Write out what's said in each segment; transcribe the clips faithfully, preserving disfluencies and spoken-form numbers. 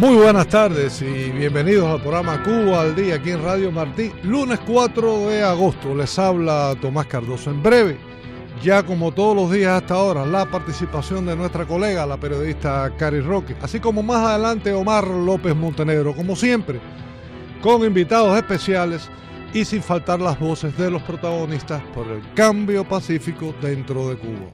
Muy buenas tardes y bienvenidos al programa Cuba al Día aquí en Radio Martí, lunes cuatro de agosto. Les habla Tomás Cardoso. En breve, ya como todos los días hasta ahora, la participación de nuestra colega, la periodista Cari Roque, así como más adelante Omar López Montenegro, como siempre, con invitados especiales y sin faltar las voces de los protagonistas por el cambio pacífico dentro de Cuba.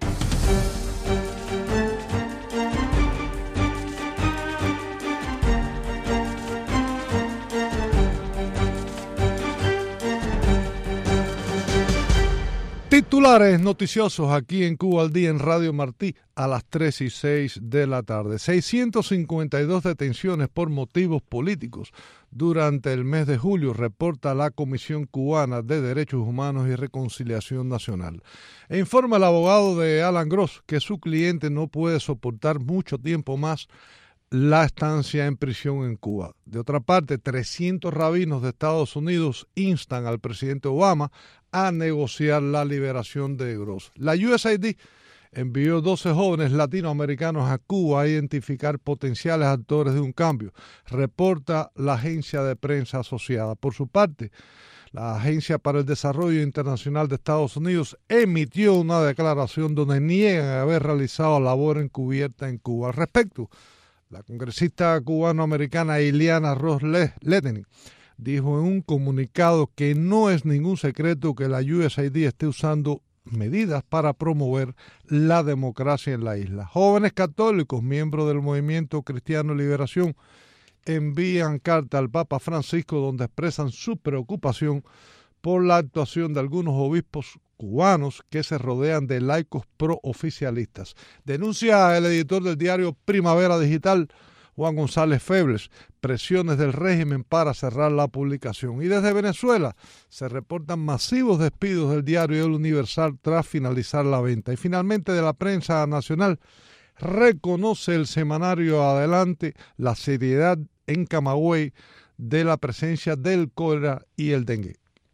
Titulares noticiosos aquí en Cuba al Día en Radio Martí a las tres y seis de la tarde. seiscientas cincuenta y dos detenciones por motivos políticos durante el mes de julio, reporta la Comisión Cubana de Derechos Humanos y Reconciliación Nacional. E informa el abogado de Alan Gross que su cliente no puede soportar mucho tiempo más la estancia en prisión en Cuba. De otra parte, trescientos rabinos de Estados Unidos instan al presidente Obama a negociar la liberación de Gross. La U S A I D envió doce jóvenes latinoamericanos a Cuba a identificar potenciales actores de un cambio, reporta la agencia de prensa asociada. Por su parte, la Agencia para el Desarrollo Internacional de Estados Unidos emitió una declaración donde niegan haber realizado labor encubierta en Cuba. Al respecto, la congresista cubano-americana Ileana Ros-Lehtinen dijo en un comunicado que no es ningún secreto que la U S A I D esté usando medidas para promover la democracia en la isla. Jóvenes católicos, miembros del Movimiento Cristiano Liberación, envían carta al Papa Francisco donde expresan su preocupación por la actuación de algunos obispos cubanos que se rodean de laicos pro-oficialistas. Denuncia el editor del diario Primavera Digital, Juan González Febles, presiones del régimen para cerrar la publicación. Y desde Venezuela se reportan masivos despidos del diario El Universal tras finalizar la venta. Y finalmente de la prensa nacional reconoce el semanario Adelante la seriedad en Camagüey de la presencia del cólera y el dengue.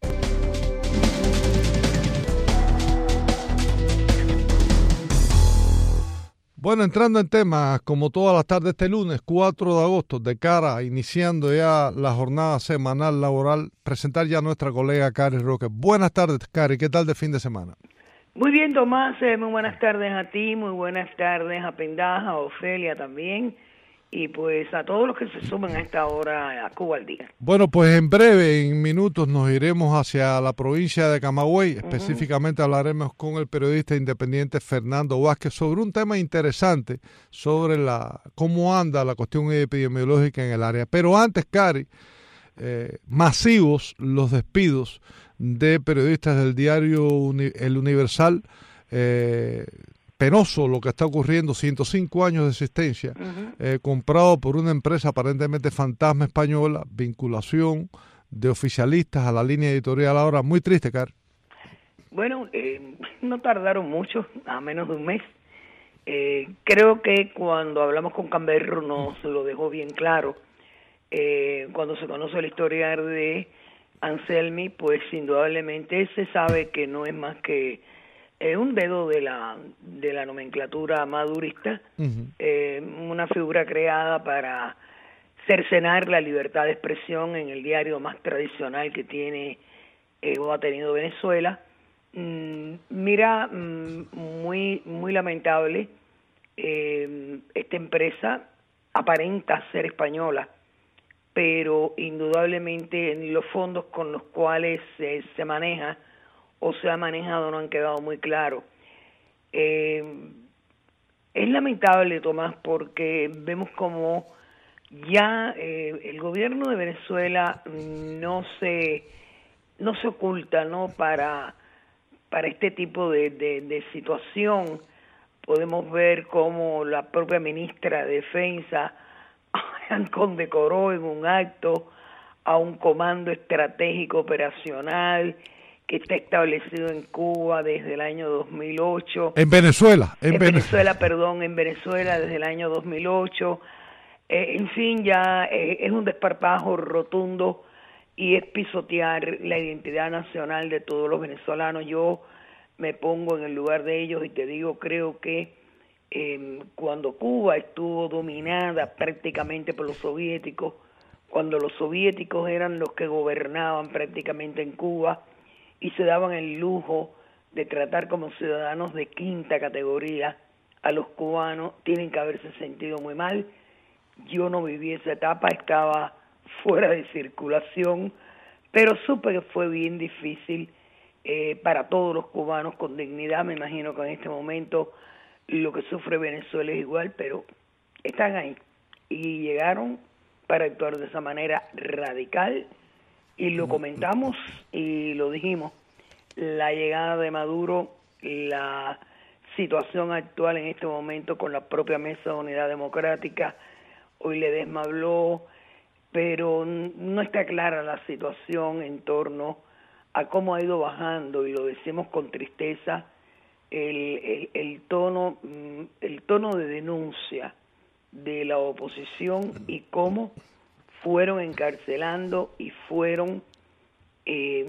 Bueno, entrando en temas, como todas las tardes este lunes, cuatro de agosto, de cara, iniciando ya la jornada semanal laboral, presentar ya a nuestra colega Cari Roque. Buenas tardes, Cari, ¿qué tal de fin de semana? Muy bien, Tomás, eh, muy buenas tardes a ti, muy buenas tardes a Pendaja, a Ofelia también, y pues a todos los que se suman a esta hora a Cuba al Día. Bueno, pues en breve, en minutos, nos iremos hacia la provincia de Camagüey. Específicamente uh-huh. hablaremos con el periodista independiente Fernando Vázquez sobre un tema interesante, sobre la cómo anda la cuestión epidemiológica en el área. Pero antes, Cari, eh, masivos los despidos de periodistas del diario Uni- El Universal, eh, penoso lo que está ocurriendo, ciento cinco años de existencia, uh-huh. eh, comprado por una empresa aparentemente fantasma española, vinculación de oficialistas a la línea editorial ahora, muy triste, Car. Bueno, eh, no tardaron mucho, a menos de un mes. Eh, creo que cuando hablamos con Camberro nos lo dejó bien claro. Eh, cuando se conoce la historia de Anselmi, pues indudablemente se sabe que no es más que Eh, un dedo de la de la nomenclatura madurista, uh-huh. eh, una figura creada para cercenar la libertad de expresión en el diario más tradicional que tiene eh, o ha tenido Venezuela. Mm, mira, mm, muy muy lamentable, eh, esta empresa aparenta ser española, pero indudablemente en los fondos con los cuales eh, se maneja o se ha manejado no han quedado muy claros. Eh, es lamentable, Tomás, porque vemos como ya eh, el gobierno de Venezuela no se no se oculta, ¿no? Para para este tipo de, de, de situación. Podemos ver cómo la propia ministra de Defensa condecoró en un acto a un comando estratégico operacional que está establecido en Cuba desde el año dos mil ocho. En Venezuela. En, en Venezuela, Venezuela, perdón, en Venezuela desde el año dos mil ocho. Eh, en fin, ya eh, es un desparpajo rotundo y es pisotear la identidad nacional de todos los venezolanos. Yo me pongo en el lugar de ellos y te digo, creo que eh, cuando Cuba estuvo dominada prácticamente por los soviéticos, cuando los soviéticos eran los que gobernaban prácticamente en Cuba y se daban el lujo de tratar como ciudadanos de quinta categoría a los cubanos, tienen que haberse sentido muy mal. Yo no viví esa etapa, estaba fuera de circulación, pero supe que fue bien difícil eh, para todos los cubanos con dignidad. Me imagino que en este momento lo que sufre Venezuela es igual, pero están ahí y llegaron para actuar de esa manera radical, y lo comentamos y lo dijimos: la llegada de Maduro, la situación actual en este momento con la propia Mesa de Unidad Democrática. Hoy Ledesma habló, pero no está clara la situación en torno a cómo ha ido bajando, y lo decimos con tristeza, el, el, el tono el tono de denuncia de la oposición y cómo fueron encarcelando y fueron eh,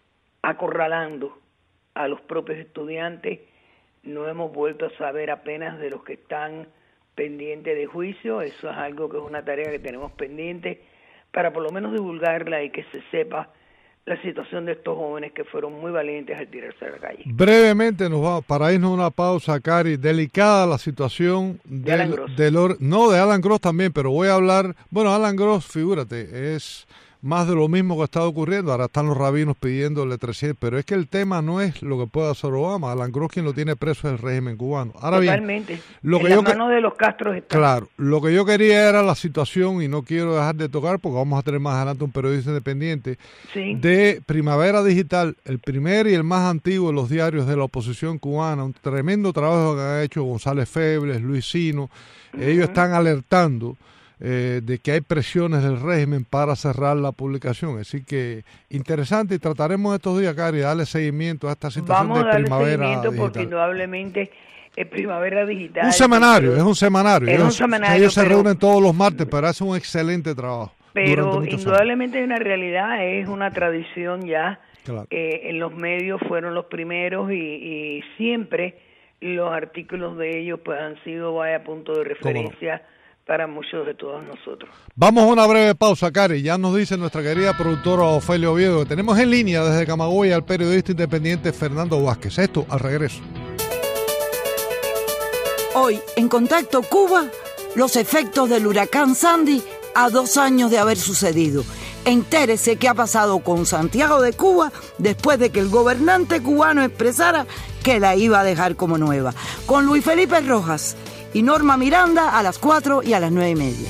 acorralando a los propios estudiantes. No hemos vuelto a saber apenas de los que están pendientes de juicio. Eso es algo que es una tarea que tenemos pendiente para por lo menos divulgarla y que se sepa la situación de estos jóvenes que fueron muy valientes al tirarse a la calle. Brevemente, nos va para irnos a una pausa, Cari. Delicada la situación de del, Alan Gross. del or, no de Alan Gross también, pero voy a hablar, bueno, Alan Gross, figúrate, es más de lo mismo que está ocurriendo. Ahora están los rabinos pidiéndole trescientos, pero es que el tema no es lo que pueda hacer Obama. Alan Gross, quien lo tiene preso, es el régimen cubano. Ahora Totalmente. bien, lo en que las yo manos de los Castro está. Claro, lo que yo quería era la situación, y no quiero dejar de tocar porque vamos a tener más adelante un periodista independiente, sí. de Primavera Digital, el primer y el más antiguo de los diarios de la oposición cubana. Un tremendo trabajo que ha hecho González Febles, Luis Sino. Uh-huh. Ellos están alertando Eh, de que hay presiones del régimen para cerrar la publicación. Así que interesante, y trataremos estos días, Cari, darle seguimiento a esta situación. Vamos de a darle Primavera seguimiento Digital. Porque indudablemente es Primavera Digital. Un semanario, pero, es un semanario. Es ellos, un semanario. Ellos se pero, reúnen todos los martes, pero hacen un excelente trabajo. Pero indudablemente años. Una realidad, es una tradición ya. Claro. Eh, en los medios fueron los primeros, y, y siempre los artículos de ellos pues han sido, vaya, punto de referencia para muchos de todos nosotros. Vamos a una breve pausa, Cari. Ya nos dice nuestra querida productora Ofelia Oviedo que tenemos en línea desde Camagüey al periodista independiente Fernando Vázquez. Esto al regreso. Hoy, en Contacto Cuba, los efectos del huracán Sandy a dos años de haber sucedido. Entérese qué ha pasado con Santiago de Cuba después de que el gobernante cubano expresara que la iba a dejar como nueva. Con Luis Felipe Rojas y Norma Miranda a las cuatro y a las nueve y media.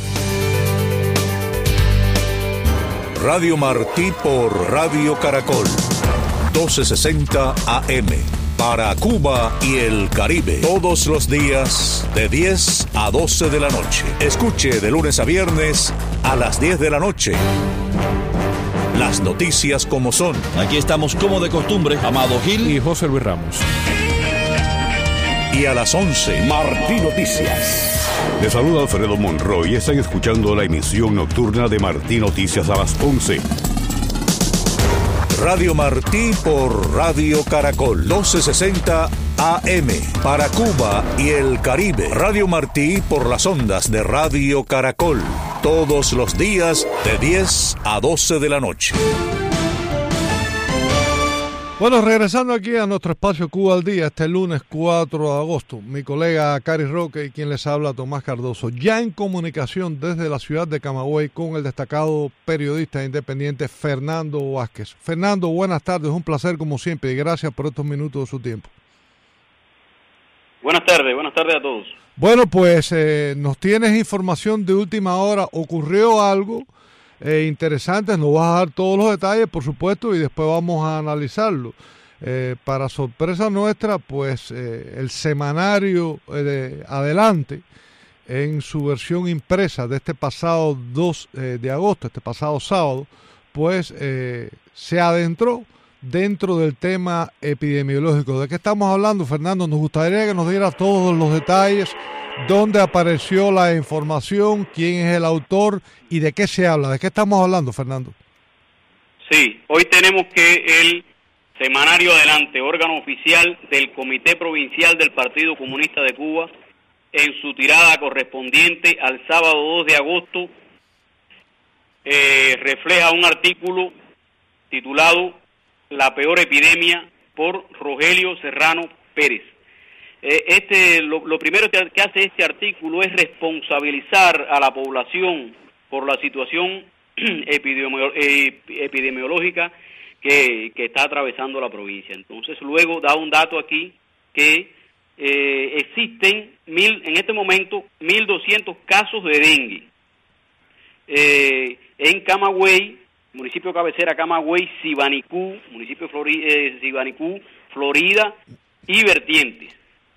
Radio Martí por Radio Caracol, doce sesenta A M, para Cuba y el Caribe, todos los días de diez a doce de la noche. Escuche de lunes a viernes a las diez de la noche. Las noticias como son. Aquí estamos como de costumbre, Amado Gil y José Luis Ramos. Y a las once, Martí Noticias. Les saluda Alfredo Monroy y están escuchando la emisión nocturna de Martí Noticias a las once. Radio Martí por Radio Caracol, doce sesenta A M, para Cuba y el Caribe. Radio Martí por las ondas de Radio Caracol, todos los días de diez a doce de la noche. Bueno, regresando aquí a nuestro espacio Cuba al Día, este lunes cuatro de agosto, mi colega Cari Roque y quien les habla, Tomás Cardoso, ya en comunicación desde la ciudad de Camagüey con el destacado periodista independiente Fernando Vázquez. Fernando, buenas tardes, un placer como siempre y gracias por estos minutos de su tiempo. Buenas tardes, buenas tardes a todos. Bueno, pues eh, nos tienes información de última hora, ocurrió algo Eh, interesantes, nos vas a dar todos los detalles, por supuesto, y después vamos a analizarlo. Eh, para sorpresa nuestra, pues eh, el semanario eh, de Adelante, en su versión impresa de este pasado dos eh, de agosto, este pasado sábado, pues eh, se adentró dentro del tema epidemiológico. ¿De qué estamos hablando, Fernando? Nos gustaría que nos diera todos los detalles, dónde apareció la información, quién es el autor y de qué se habla. ¿De qué estamos hablando, Fernando? Sí, hoy tenemos que el Semanario Adelante, órgano oficial del Comité Provincial del Partido Comunista de Cuba, en su tirada correspondiente al sábado dos de agosto, eh, refleja un artículo titulado La peor epidemia por Rogelio Serrano Pérez. Eh, este, lo, lo primero que, que hace este artículo es responsabilizar a la población por la situación epidemio, eh, epidemiológica que, que está atravesando la provincia. Entonces luego da un dato aquí que eh, existen mil, en este momento mil doscientos casos de dengue eh, en Camagüey, municipio cabecera Camagüey, Sibanicú, municipio Flori, eh, Sibanicú, Florida y Vertientes,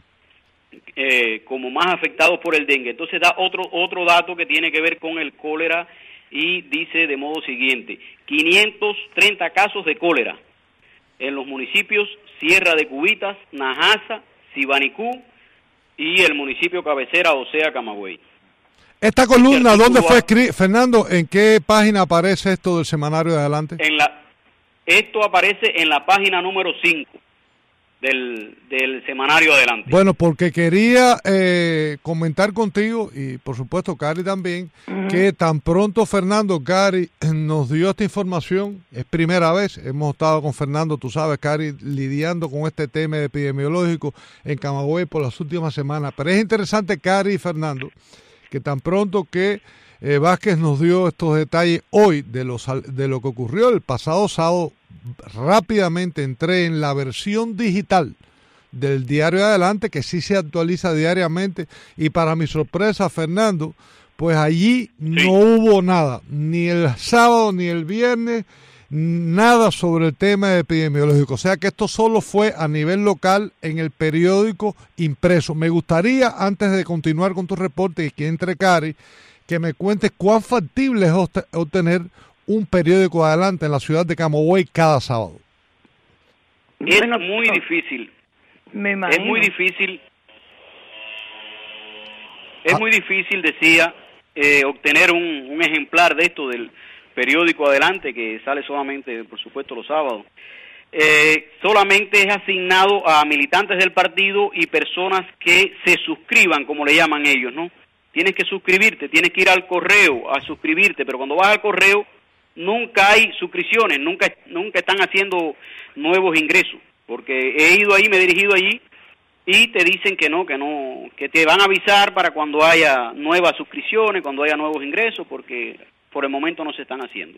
eh, como más afectados por el dengue. Entonces da otro otro dato que tiene que ver con el cólera y dice de modo siguiente: quinientos treinta casos de cólera en los municipios Sierra de Cubitas, Najasa, Sibanicú y el municipio cabecera, o sea, Camagüey. Esta columna, ¿dónde fue escrita? Fernando, ¿en qué página aparece esto del semanario de adelante? En la, esto aparece en la página número cinco del, del semanario adelante. Bueno, porque quería eh, comentar contigo, y por supuesto Cari también, uh-huh. que tan pronto Fernando, Cari, nos dio esta información, es primera vez, hemos estado con Fernando, tú sabes, Cari, lidiando con este tema epidemiológico en Camagüey por las últimas semanas, pero es interesante, Cari y Fernando, que tan pronto que eh, Vázquez nos dio estos detalles hoy de, los, de lo que ocurrió el pasado sábado, rápidamente entré en la versión digital del diario Adelante, que sí se actualiza diariamente, y para mi sorpresa, Fernando, pues allí sí. no hubo nada, ni el sábado ni el viernes, nada sobre el tema epidemiológico, o sea que esto solo fue a nivel local en el periódico impreso. Me gustaría, antes de continuar con tu reporte y que entre Cari, que me cuentes cuán factible es obtener un periódico Adelante en la ciudad de Camagüey cada sábado. Es bueno, muy difícil. Me imagino. Es muy difícil. Es ah. muy difícil, decía, eh, obtener un, un ejemplar de esto del periódico Adelante, que sale solamente, por supuesto, los sábados. Eh, solamente es asignado a militantes del partido y personas que se suscriban, como le llaman ellos, ¿no? Tienes que suscribirte, tienes que ir al correo a suscribirte, pero cuando vas al correo nunca hay suscripciones, nunca nunca están haciendo nuevos ingresos, porque he ido ahí, me he dirigido allí y te dicen que no, que no, que te van a avisar para cuando haya nuevas suscripciones, cuando haya nuevos ingresos, porque por el momento no se están haciendo.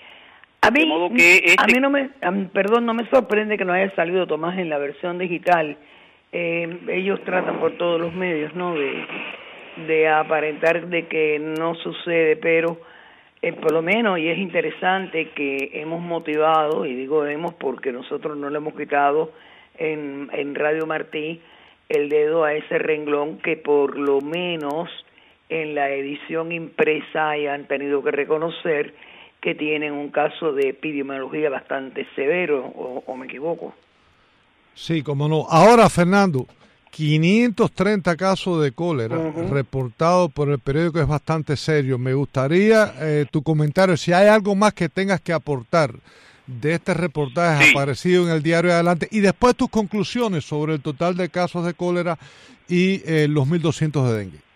A mí, que este... a mí no me, perdón, no me sorprende que no haya salido Tomás en la versión digital. Eh, ellos tratan por todos los medios, ¿no?, de, de aparentar de que no sucede, pero eh, por lo menos, y es interesante que hemos motivado, y digo hemos porque nosotros no le hemos quitado en, en Radio Martí el dedo a ese renglón, que por lo menos en la edición impresa hayan tenido que reconocer que tienen un caso de epidemiología bastante severo, o, o me equivoco. Sí, cómo no. Ahora, Fernando, quinientos treinta casos de cólera uh-huh. reportados por el periódico, es bastante serio. Me gustaría eh, tu comentario, si hay algo más que tengas que aportar de este reportaje sí. aparecido en el diario Adelante, y después tus conclusiones sobre el total de casos de cólera y eh, los mil doscientos de dengue.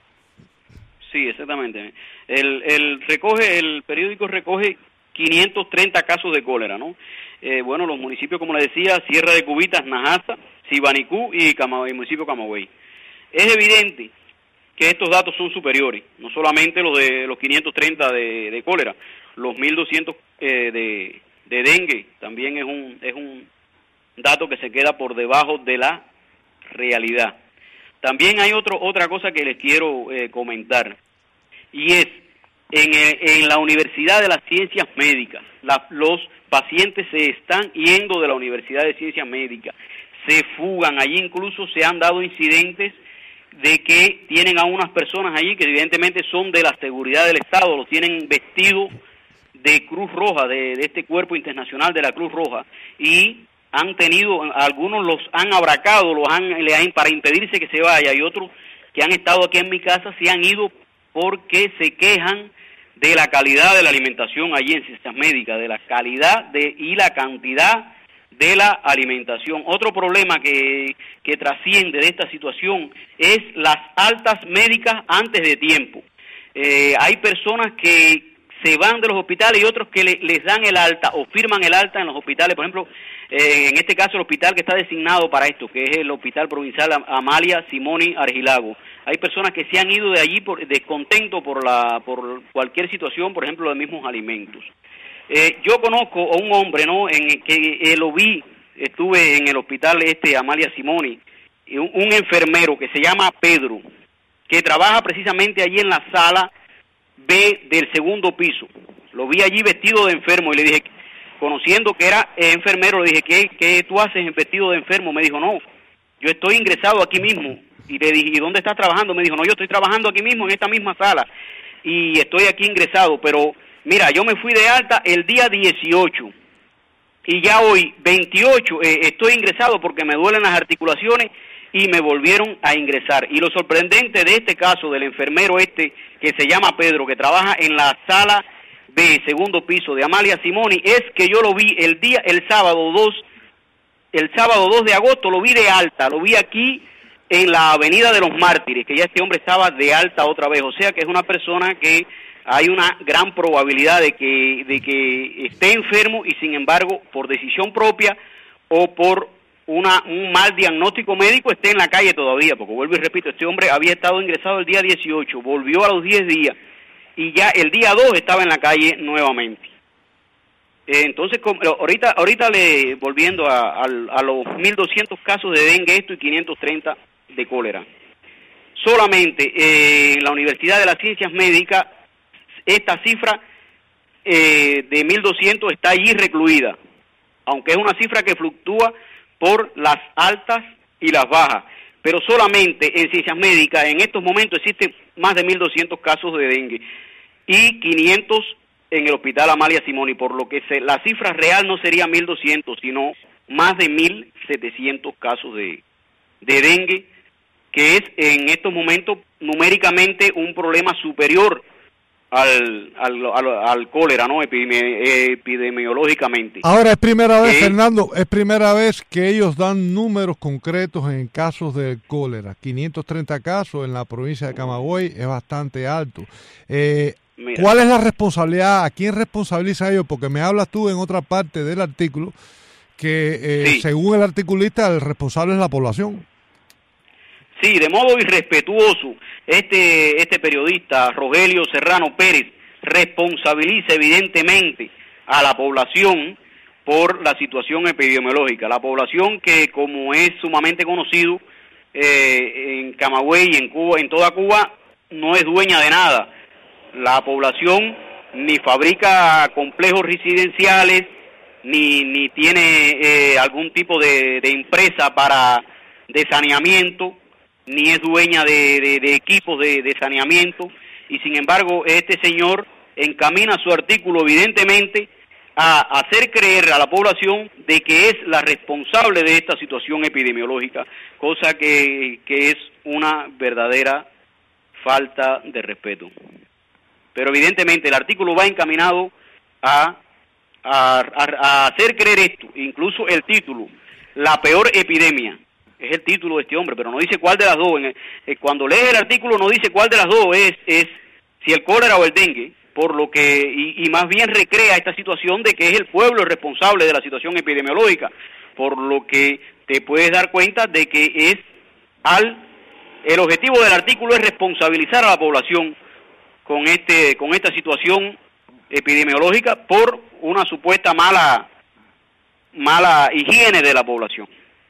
Sí, exactamente. El, el recoge el periódico recoge quinientos treinta casos de cólera, ¿no? Eh, bueno, los municipios, como le decía, Sierra de Cubitas, Najasa, Sibanicú y Camagüey, municipio Camagüey. Es evidente que estos datos son superiores, no solamente los de los quinientos treinta de, de cólera, los mil doscientos eh, de, de dengue también es un es un dato que se queda por debajo de la realidad. También hay otro otra cosa que les quiero eh, comentar, y es en, en la Universidad de las Ciencias Médicas, la, los pacientes se están yendo de la Universidad de Ciencias Médicas, se fugan, allí incluso se han dado incidentes de que tienen a unas personas allí que evidentemente son de la seguridad del Estado, los tienen vestidos de Cruz Roja, de, de este cuerpo internacional de la Cruz Roja, y han tenido, algunos los han abracado, los han, le han, para impedirse que se vaya, y otros que han estado aquí en mi casa se han ido porque se quejan de la calidad de la alimentación allí en Ciencias Médicas, de la calidad de y la cantidad de la alimentación. Otro problema que, que trasciende de esta situación es las altas médicas antes de tiempo. Eh, hay personas que se van de los hospitales y otros que le, les dan el alta o firman el alta en los hospitales. Por ejemplo, eh, en este caso el hospital que está designado para esto, que es el Hospital Provincial Amalia Simoni Argilago. Hay personas que se han ido de allí por descontento por la por cualquier situación, por ejemplo, los mismos alimentos. Eh, yo conozco a un hombre, ¿no?, en que eh, lo vi, estuve en el hospital este Amalia Simoni, un, un enfermero que se llama Pedro, que trabaja precisamente allí en la sala B del segundo piso. Lo vi allí vestido de enfermo y le dije, conociendo que era enfermero, le dije, ¿qué, qué tú haces vestido de enfermo? Me dijo, no, yo estoy ingresado aquí mismo. Y le dije, ¿y dónde estás trabajando? Me dijo, no, yo estoy trabajando aquí mismo, en esta misma sala, y estoy aquí ingresado, pero mira, yo me fui de alta el día dieciocho, y ya hoy, veintiocho, eh, estoy ingresado porque me duelen las articulaciones, y me volvieron a ingresar. Y lo sorprendente de este caso del enfermero este, que se llama Pedro, que trabaja en la sala B, segundo piso de Amalia Simoni, es que yo lo vi el día, el sábado dos, el sábado dos de agosto, lo vi de alta, lo vi aquí en la Avenida de los Mártires, que ya este hombre estaba de alta otra vez. O sea que es una persona que hay una gran probabilidad de que, de que esté enfermo y sin embargo, por decisión propia o por Una, un mal diagnóstico médico, esté en la calle todavía, porque vuelvo y repito, este hombre había estado ingresado el día dieciocho, volvió a los diez días, y ya el día dos estaba en la calle nuevamente. Eh, entonces, como, ahorita ahorita le volviendo a, a, a los mil doscientos casos de dengue esto y quinientos treinta de cólera. Solamente eh, en la Universidad de las Ciencias Médicas, esta cifra eh, de mil doscientos está allí recluida, aunque es una cifra que fluctúa por las altas y las bajas, pero solamente en ciencias médicas en estos momentos existen más de mil doscientos casos de dengue y quinientos en el Hospital Amalia Simoni, por lo que se, la cifra real no sería mil doscientos, sino más de mil setecientos casos de, de dengue, que es en estos momentos numéricamente un problema superior Al, al, al, al cólera, ¿no?, Epidemi- epidemiológicamente. Ahora, es primera vez, eh, Fernando, es primera vez que ellos dan números concretos en casos de cólera. quinientos treinta casos en la provincia de Camagüey es bastante alto. Eh, ¿Cuál es la responsabilidad? ¿A quién responsabiliza ellos? Porque me hablas tú en otra parte del artículo que, eh, sí. según el articulista, el responsable es la población. Sí, de modo irrespetuoso, este este periodista, Rogelio Serrano Pérez, responsabiliza evidentemente a la población por la situación epidemiológica. La población que, como es sumamente conocido, eh, en Camagüey y en Cuba, en toda Cuba, no es dueña de nada. La población ni fabrica complejos residenciales, ni, ni tiene eh, algún tipo de, de empresa para de saneamiento, ni es dueña de, de, de equipos de, de saneamiento, y sin embargo este señor encamina su artículo evidentemente a hacer creer a la población de que es la responsable de esta situación epidemiológica, cosa que, que es una verdadera falta de respeto. Pero evidentemente el artículo va encaminado a, a, a, a hacer creer esto, incluso el título, la peor epidemia. Es el título de este hombre, pero no dice cuál de las dos. En el, eh, cuando lees el artículo no dice cuál de las dos es, es si el cólera o el dengue, por lo que, y, y más bien recrea esta situación de que es el pueblo el responsable de la situación epidemiológica, por lo que te puedes dar cuenta de que es al, el objetivo del artículo es responsabilizar a la población con este, con esta situación epidemiológica por una supuesta mala, mala higiene de la población.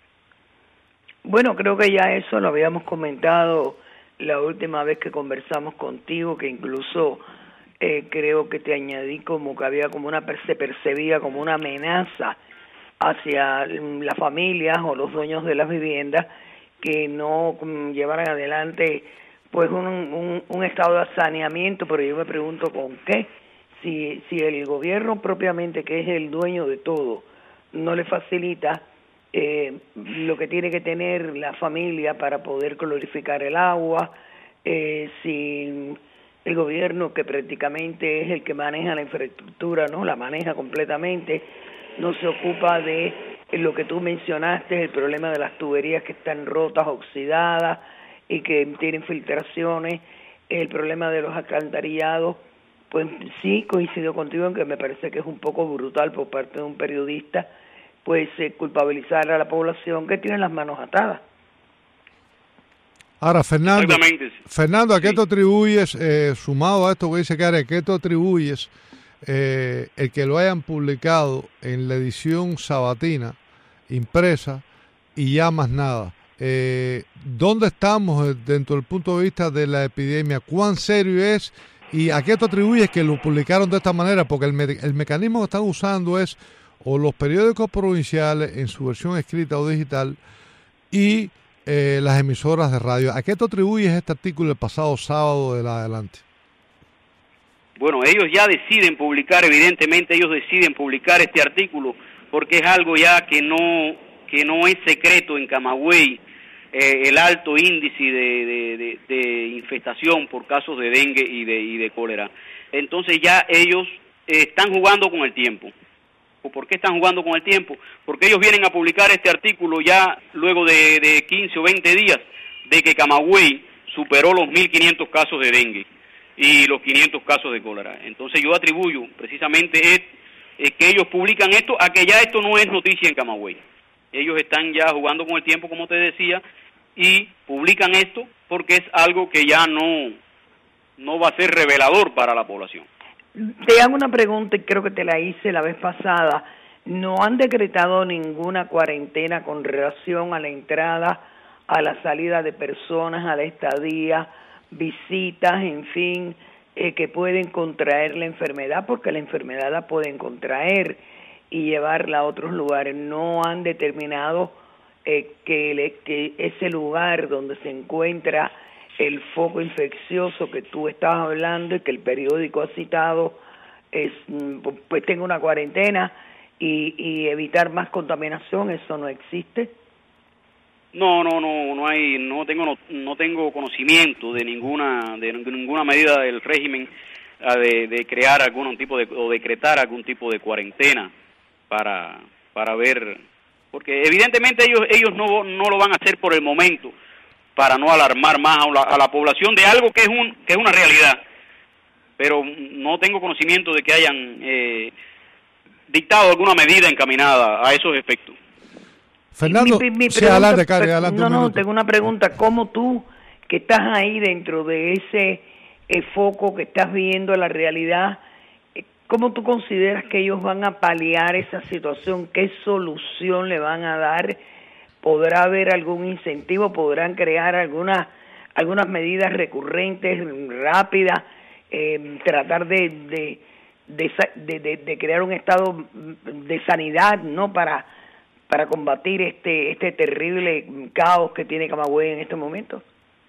Bueno, creo que ya eso lo habíamos comentado la última vez que conversamos contigo, que incluso eh, creo que te añadí como que había como una, se percibía como una amenaza hacia las familias o los dueños de las viviendas que no um, llevaran adelante pues un, un, un estado de saneamiento, pero yo me pregunto con qué, si, si el gobierno propiamente, que es el dueño de todo, no le facilita Eh, lo que tiene que tener la familia para poder clorificar el agua, eh, si el gobierno, que prácticamente es el que maneja la infraestructura, no la maneja completamente, no se ocupa de lo que tú mencionaste, el problema de las tuberías que están rotas, oxidadas y que tienen filtraciones, el problema de los alcantarillados, pues sí coincido contigo en que me parece que es un poco brutal por parte de un periodista, pues eh, culpabilizar a la población que tiene las manos atadas. Ahora, Fernando, Fernando, ¿a qué sí. te atribuyes, eh, sumado a esto que dice Karen, qué te atribuyes eh, el que lo hayan publicado en la edición sabatina, impresa, y ya más nada? Eh, ¿Dónde estamos dentro del punto de vista de la epidemia? ¿Cuán serio es? ¿Y a qué te atribuyes que lo publicaron de esta manera? Porque el, me el mecanismo que están usando es o los periódicos provinciales en su versión escrita o digital y eh, las emisoras de radio. ¿A qué te atribuyes este artículo el pasado sábado de la adelante? Bueno, ellos ya deciden publicar, evidentemente ellos deciden publicar este artículo porque es algo ya que no que no es secreto en Camagüey, eh, el alto índice de, de, de, de infestación por casos de dengue y de, y de cólera. Entonces ya ellos eh, están jugando con el tiempo. ¿Por qué están jugando con el tiempo? Porque ellos vienen a publicar este artículo ya luego de, de quince o veinte días de que Camagüey superó los mil quinientos casos de dengue y los quinientos casos de cólera. Entonces yo atribuyo precisamente es, es que ellos publican esto a que ya esto no es noticia en Camagüey. Ellos están ya jugando con el tiempo, como te decía, y publican esto porque es algo que ya no, no va a ser revelador para la población. Te hago una pregunta y creo que te la hice la vez pasada. ¿No han decretado ninguna cuarentena con relación a la entrada, a la salida de personas, a la estadía, visitas, en fin, eh, que pueden contraer la enfermedad? Porque la enfermedad la pueden contraer y llevarla a otros lugares. ¿No han determinado eh, que, le, que ese lugar donde se encuentra el foco infeccioso que tú estabas hablando y que el periódico ha citado, es, pues tenga una cuarentena y, y evitar más contaminación? ¿Eso no existe? No, no, no, no hay, no tengo, no, no tengo conocimiento de ninguna, de ninguna medida del régimen de, de crear algún tipo de o decretar algún tipo de cuarentena para, para ver, porque evidentemente ellos, ellos no, no lo van a hacer por el momento, para no alarmar más a la, a la población de algo que es un que es una realidad, pero no tengo conocimiento de que hayan eh, dictado alguna medida encaminada a esos efectos. Fernando, mi, mi, mi sí, pregunta, adelante, Cari, adelante. No, no, tengo una pregunta. ¿Cómo tú, que estás ahí dentro de ese eh, foco que estás viendo la realidad, eh, cómo tú consideras que ellos van a paliar esa situación? ¿Qué solución le van a dar? ¿Podrá haber algún incentivo? ¿Podrán crear algunas algunas medidas recurrentes, rápidas, eh, tratar de de, de, de, de, de crear un estado de sanidad, no para para combatir este este terrible caos que tiene Camagüey en este momento?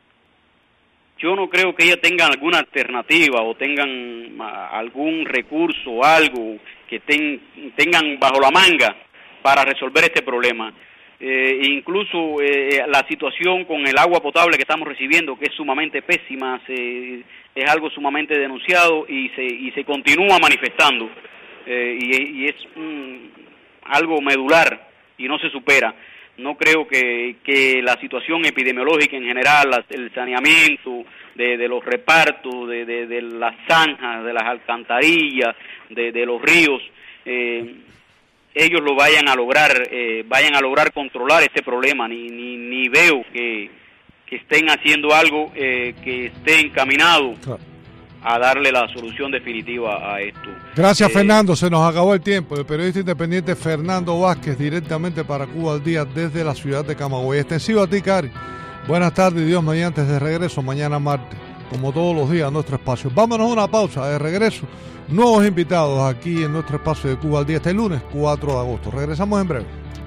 Yo no creo que ellas tengan alguna alternativa o tengan algún recurso o algo que ten, tengan bajo la manga para resolver este problema. Eh, incluso eh, la situación con el agua potable que estamos recibiendo, que es sumamente pésima, se, es algo sumamente denunciado y se y se continúa manifestando eh, y, y es mm, algo medular y no se supera. No creo que, que la situación epidemiológica en general, la, el saneamiento de, de los repartos, de, de, de las zanjas, de las alcantarillas, de, de los ríos, eh, ellos lo vayan a lograr, eh, vayan a lograr controlar este problema. Ni ni, ni veo que, que estén haciendo algo eh, que esté encaminado a darle la solución definitiva a esto. Gracias, eh, Fernando. Se nos acabó el tiempo. El periodista independiente Fernando Vázquez, directamente para Cuba al Día desde la ciudad de Camagüey. Extensivo a ti, Cari. Buenas tardes, Dios mediante, de regreso mañana martes, como todos los días, a nuestro espacio. Vámonos a una pausa. De regreso, nuevos invitados aquí en nuestro espacio de Cuba al Día este lunes cuatro de agosto. Regresamos en breve.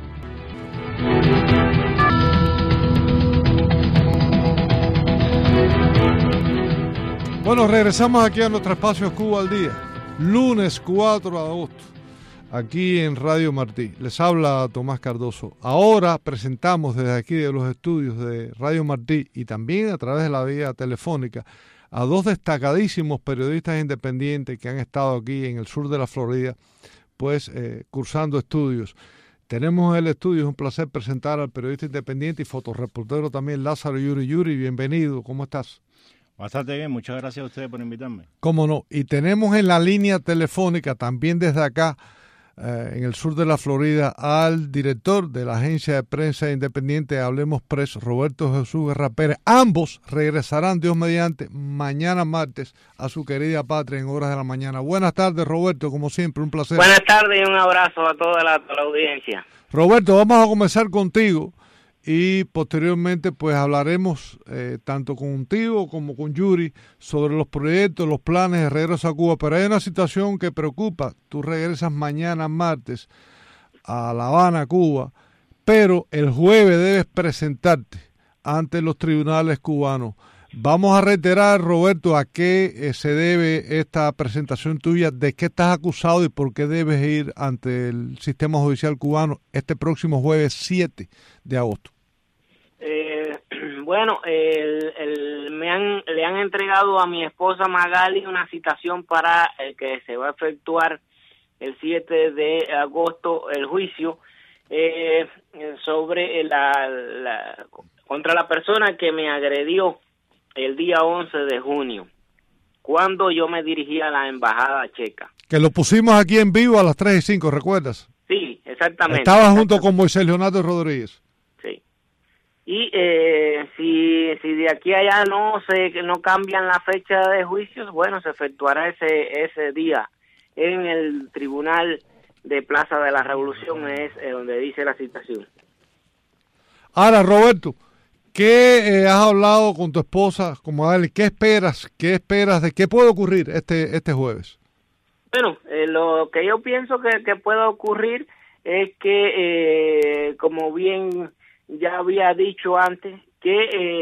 Bueno, regresamos aquí a nuestro espacio Cuba al Día, lunes cuatro de agosto, aquí en Radio Martí. Les habla Tomás Cardoso. Ahora presentamos desde aquí de los estudios de Radio Martí y también a través de la vía telefónica a dos destacadísimos periodistas independientes que han estado aquí en el sur de la Florida, pues eh, cursando estudios. Tenemos en el estudio, es un placer presentar al periodista independiente y fotoreportero también, Lázaro Yuri. Yuri, bienvenido, ¿cómo estás? Bastante bien, muchas gracias a ustedes por invitarme. Cómo no, y tenemos en la línea telefónica, también desde acá, eh, en el sur de la Florida, al director de la agencia de prensa independiente Hablemos Press, Roberto Jesús Guerra Pérez. Ambos regresarán, Dios mediante, mañana martes a su querida patria en horas de la mañana. Buenas tardes, Roberto, como siempre, un placer. Buenas tardes y un abrazo a toda la, toda la audiencia. Roberto, vamos a comenzar contigo. Y posteriormente pues hablaremos eh, tanto contigo como con Yuri sobre los proyectos, los planes de regreso a Cuba. Pero hay una situación que preocupa. Tú regresas mañana martes a La Habana, Cuba, pero el jueves debes presentarte ante los tribunales cubanos. Vamos a reiterar, Roberto, a qué eh, se debe esta presentación tuya, de qué estás acusado y por qué debes ir ante el sistema judicial cubano este próximo jueves siete de agosto. Eh, bueno, el, el, me han, le han entregado a mi esposa Magali una citación para el que se va a efectuar el siete de agosto el juicio eh, sobre la, la contra la persona que me agredió el día once de junio, cuando yo me dirigía a la embajada checa. Que lo pusimos aquí en vivo a las tres y cinco, ¿recuerdas? Sí, exactamente. Estaba junto con Moisés Leonardo Rodríguez. Sí. Y eh, si, si de aquí a allá no se no cambian la fecha de juicios, bueno, se efectuará ese ese día en el Tribunal de Plaza de la Revolución, es eh, donde dice la citación. Ahora, Roberto, ¿qué eh, has hablado con tu esposa? Como a él, ¿qué esperas? ¿Qué esperas de qué puede ocurrir este este jueves? Bueno, eh, lo que yo pienso que, que pueda ocurrir es que, eh, como bien ya había dicho antes, que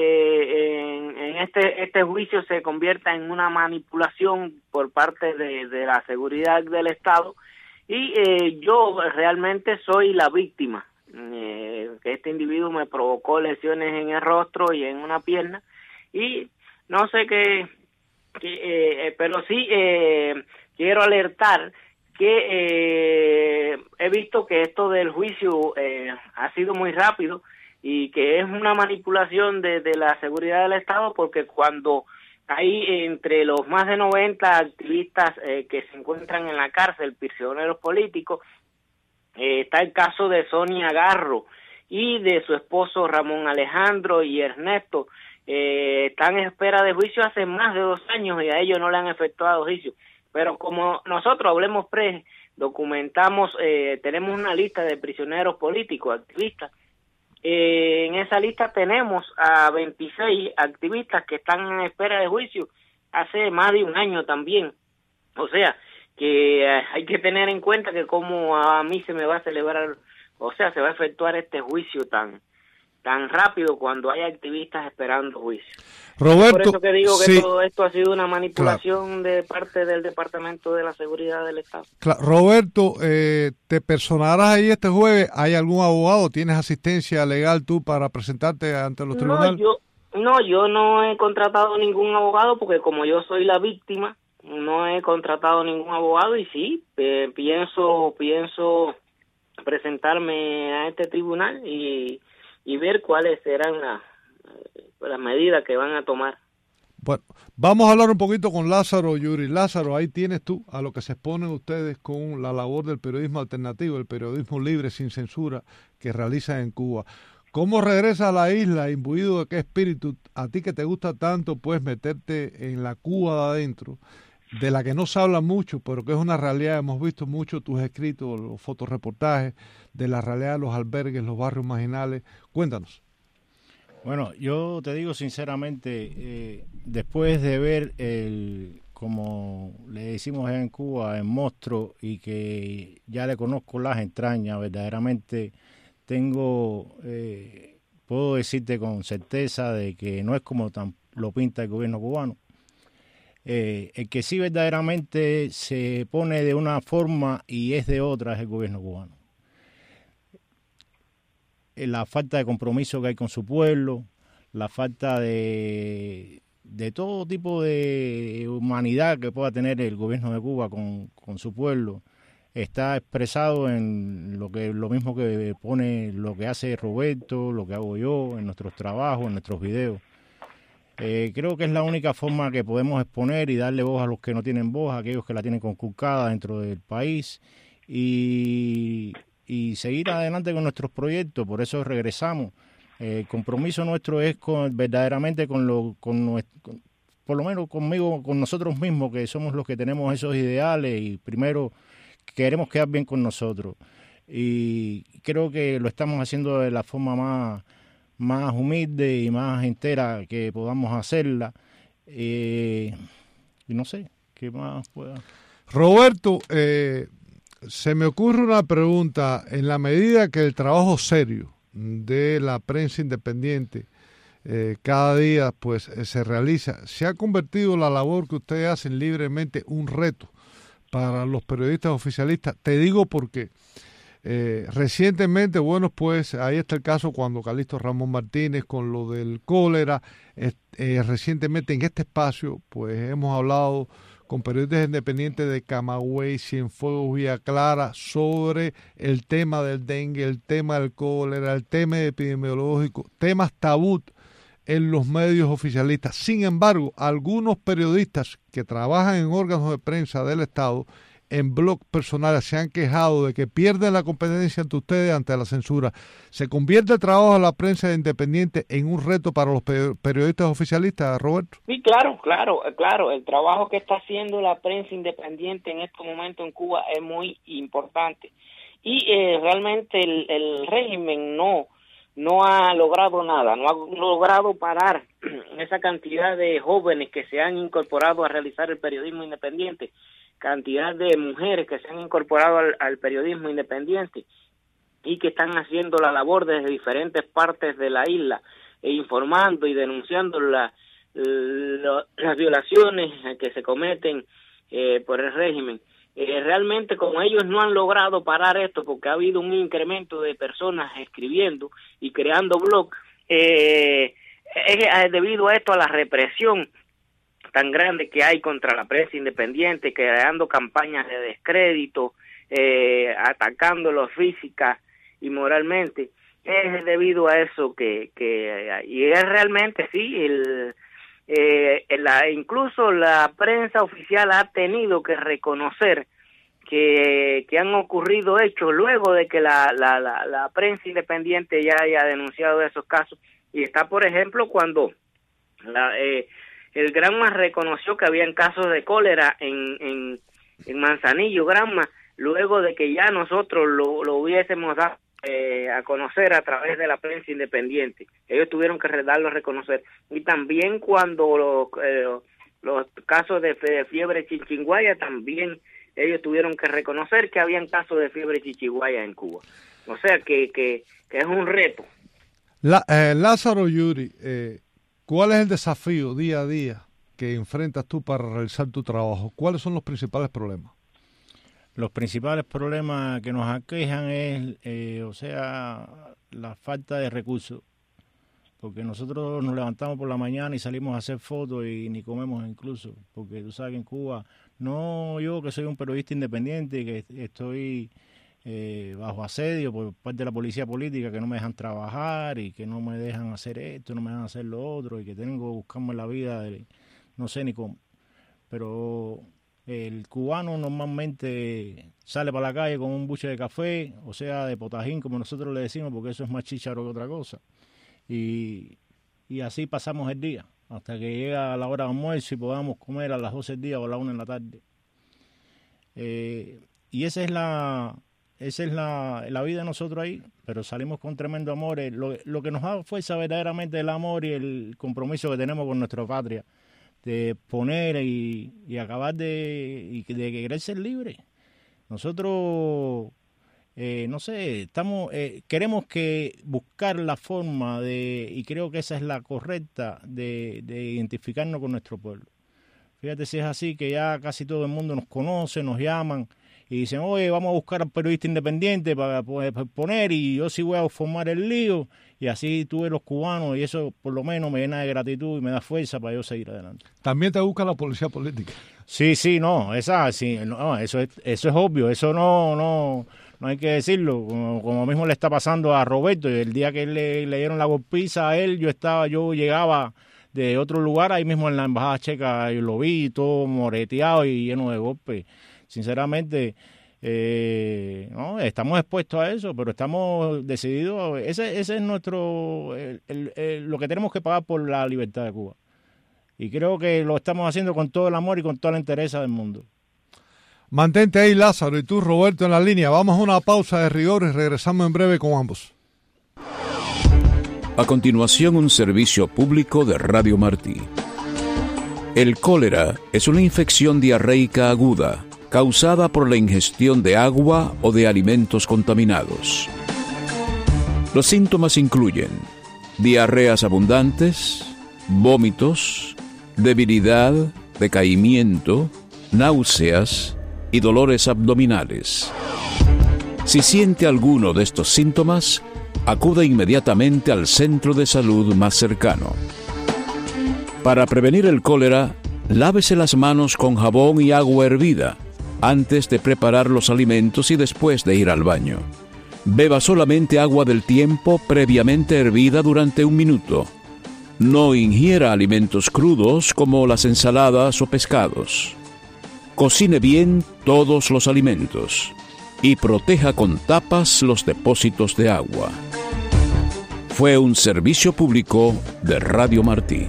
eh, en, en este este juicio se convierta en una manipulación por parte de, de la seguridad del Estado y eh, yo realmente soy la víctima. Eh, que este individuo me provocó lesiones en el rostro y en una pierna y no sé qué, qué eh, pero sí eh, quiero alertar que eh, he visto que esto del juicio eh, ha sido muy rápido y que es una manipulación de, de la seguridad del Estado, porque cuando hay entre los más de noventa activistas eh, que se encuentran en la cárcel, prisioneros políticos, Eh, está el caso de Sonia Garro y de su esposo Ramón Alejandro y Ernesto. Eh, están en espera de juicio hace más de dos años y a ellos no le han efectuado juicio. Pero como nosotros, Hablemos Press, documentamos, eh, tenemos una lista de prisioneros políticos, activistas. Eh, en esa lista tenemos a veintiséis activistas que están en espera de juicio hace más de un año también. O sea, que eh, hay que tener en cuenta que como a mí se me va a celebrar, o sea, se va a efectuar este juicio tan tan rápido cuando hay activistas esperando juicio. Roberto, por eso que digo que sí, todo esto ha sido una manipulación, claro, de parte del Departamento de la Seguridad del Estado. Claro. Roberto, eh, ¿te personarás ahí este jueves? ¿Hay algún abogado? ¿Tienes asistencia legal tú para presentarte ante los tribunales? No, yo no, yo no he contratado ningún abogado porque como yo soy la víctima, no he contratado ningún abogado y sí, eh, pienso pienso presentarme a este tribunal y, y ver cuáles serán las, las medidas que van a tomar. Bueno, vamos a hablar un poquito con Lázaro Yuri. Lázaro, ahí tienes tú a lo que se exponen ustedes con la labor del periodismo alternativo, el periodismo libre sin censura que realizan en Cuba. ¿Cómo regresas a la isla imbuido de qué espíritu? A ti que te gusta tanto, puedes meterte en la Cuba de adentro, de la que no se habla mucho, pero que es una realidad. Hemos visto mucho tus escritos, los fotoreportajes de la realidad de los albergues, los barrios marginales. Cuéntanos. Bueno, yo te digo sinceramente, eh, después de ver el, como le decimos allá en Cuba, el monstruo, y que ya le conozco las entrañas, verdaderamente tengo, eh, puedo decirte con certeza de que no es como tan, lo pinta el gobierno cubano. Eh, el que sí verdaderamente se pone de una forma y es de otra es el gobierno cubano. Eh, la falta de compromiso que hay con su pueblo, la falta de, de todo tipo de humanidad que pueda tener el gobierno de Cuba con, con su pueblo, está expresado en lo que lo mismo que pone, lo que hace Roberto, lo que hago yo, en nuestros trabajos, en nuestros videos. Eh, creo que es la única forma que podemos exponer y darle voz a los que no tienen voz, a aquellos que la tienen conculcada dentro del país, y, y seguir adelante con nuestros proyectos. Por eso regresamos. Eh, el compromiso nuestro es con, verdaderamente con lo, con nuestro, con, por lo menos conmigo, con nosotros mismos, que somos los que tenemos esos ideales y primero queremos quedar bien con nosotros. Y creo que lo estamos haciendo de la forma más más humilde y más entera que podamos hacerla. Eh, y no sé, ¿qué más pueda? Roberto, eh, se me ocurre una pregunta. En la medida que el trabajo serio de la prensa independiente eh, cada día pues eh, se realiza, ¿se ha convertido la labor que ustedes hacen libremente un reto para los periodistas oficialistas? Te digo porque Eh, recientemente, bueno, pues ahí está el caso cuando Calixto Ramón Martínez con lo del cólera, eh, eh, recientemente en este espacio pues hemos hablado con periodistas independientes de Camagüey, Cienfuegos, Villa Clara sobre el tema del dengue, el tema del cólera, el tema epidemiológico, temas tabú en los medios oficialistas. Sin embargo, algunos periodistas que trabajan en órganos de prensa del Estado en blogs personales se han quejado de que pierden la competencia ante ustedes ante la censura. ¿Se convierte el trabajo de la prensa independiente en un reto para los periodistas oficialistas, Roberto? Sí, claro, claro, claro. El trabajo que está haciendo la prensa independiente en este momento en Cuba es muy importante. Y eh, realmente el, el régimen no, no ha logrado nada, no ha logrado parar esa cantidad de jóvenes que se han incorporado a realizar el periodismo independiente, cantidad de mujeres que se han incorporado al, al periodismo independiente y que están haciendo la labor desde diferentes partes de la isla e informando y denunciando la, la, las violaciones que se cometen eh, por el régimen. Eh, realmente, como ellos no han logrado parar esto porque ha habido un incremento de personas escribiendo y creando blogs, eh, es debido a esto, a la represión tan grande que hay contra la prensa independiente, creando campañas de descrédito, eh, atacándolo física y moralmente. Es debido a eso que, que y es realmente, sí, el, eh, la, incluso la prensa oficial ha tenido que reconocer que, que han ocurrido hechos luego de que la, la, la, la prensa independiente ya haya denunciado esos casos. Y está, por ejemplo, cuando la... Eh, el Granma reconoció que habían casos de cólera en, en, en Manzanillo, Granma, luego de que ya nosotros lo, lo hubiésemos dado eh, a conocer a través de la prensa independiente. Ellos tuvieron que darlo a reconocer. Y también cuando los, eh, los casos de, de fiebre chichiguaya, también ellos tuvieron que reconocer que habían casos de fiebre chichiguaya en Cuba. O sea que, que, que es un reto. La, eh, Lázaro Yuri, eh, ¿cuál es el desafío día a día que enfrentas tú para realizar tu trabajo? ¿Cuáles son los principales problemas? Los principales problemas que nos aquejan es, eh, o sea, la falta de recursos. Porque nosotros nos levantamos por la mañana y salimos a hacer fotos y ni comemos incluso. Porque tú sabes que en Cuba, no yo que soy un periodista independiente y que estoy eh, bajo asedio por parte de la policía política, que no me dejan trabajar y que no me dejan hacer esto, no me dejan hacer lo otro y que tengo que buscarme la vida, de, no sé ni cómo. Pero el cubano normalmente sale para la calle con un buche de café, o sea, de potajín, como nosotros le decimos, porque eso es más chícharo que otra cosa. Y, y así pasamos el día, hasta que llega la hora de almuerzo y podamos comer a las doce del día o a la una de la tarde. Eh, y esa es la... Esa es la, la vida de nosotros ahí, pero salimos con tremendo amor. Lo, lo que nos da fuerza verdaderamente es el amor y el compromiso que tenemos con nuestra patria, de poner y, y acabar de, y de querer ser libre. Nosotros, eh, no sé, estamos eh, queremos que buscar la forma de, y creo que esa es la correcta, de, de identificarnos con nuestro pueblo. Fíjate si es así, que ya casi todo el mundo nos conoce, nos llaman, y dicen, oye, vamos a buscar a un periodista independiente para poder poner y yo sí voy a formar el lío. Y así tuve los cubanos y eso por lo menos me llena de gratitud y me da fuerza para yo seguir adelante. También te busca la policía política. Sí, sí, no, esa, sí, no, eso es, eso es obvio, eso no, no, no hay que decirlo, como, como mismo le está pasando a Roberto. Y el día que le, le dieron la golpiza a él, yo estaba, yo llegaba de otro lugar, ahí mismo en la embajada checa, yo lo vi todo moreteado y lleno de golpes. Sinceramente, eh, no, estamos expuestos a eso, pero estamos decididos. Ese, ese es nuestro, el, el, el, lo que tenemos que pagar por la libertad de Cuba. Y creo que lo estamos haciendo con todo el amor y con toda la entereza del mundo. Mantente ahí, Lázaro, y tú, Roberto, en la línea. Vamos a una pausa de rigor y regresamos en breve con ambos. A continuación, un servicio público de Radio Martí. El cólera es una infección diarreica aguda causada por la ingestión de agua o de alimentos contaminados. Los síntomas incluyen diarreas abundantes, vómitos, debilidad, decaimiento, náuseas y dolores abdominales. Si siente alguno de estos síntomas, acuda inmediatamente al centro de salud más cercano. Para prevenir el cólera, lávese las manos con jabón y agua hervida antes de preparar los alimentos y después de ir al baño. Beba solamente agua del tiempo previamente hervida durante un minuto. No ingiera alimentos crudos como las ensaladas o pescados. Cocine bien todos los alimentos y proteja con tapas los depósitos de agua. Fue un servicio público de Radio Martí.